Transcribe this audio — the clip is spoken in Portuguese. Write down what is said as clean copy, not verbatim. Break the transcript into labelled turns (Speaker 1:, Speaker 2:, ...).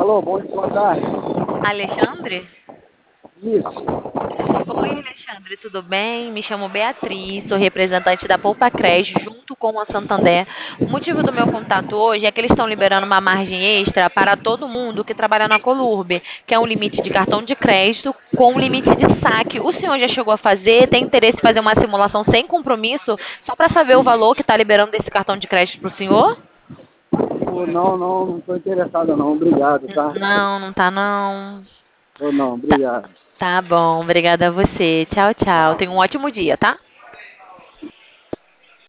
Speaker 1: Alô, boa tarde.
Speaker 2: Alexandre?
Speaker 1: Isso.
Speaker 2: Oi, Alexandre, tudo bem? Me chamo Beatriz, sou representante da Poupa Creche junto com a Santander. O motivo do meu contato hoje é que eles estão liberando uma margem extra para todo mundo que trabalha na Colurbe, que é um limite de cartão de crédito com um limite de saque. O senhor já chegou a fazer? Tem interesse em fazer uma simulação sem compromisso, só para saber o valor que está liberando desse cartão de crédito para o senhor?
Speaker 1: Não estou interessado não. Obrigado, tá?
Speaker 2: Não, não tá não.
Speaker 1: Ou não,
Speaker 2: Tá,
Speaker 1: obrigado.
Speaker 2: tá bom, obrigada a você. Tchau, tchau.
Speaker 1: Tchau.
Speaker 2: Tenha um ótimo dia, tá?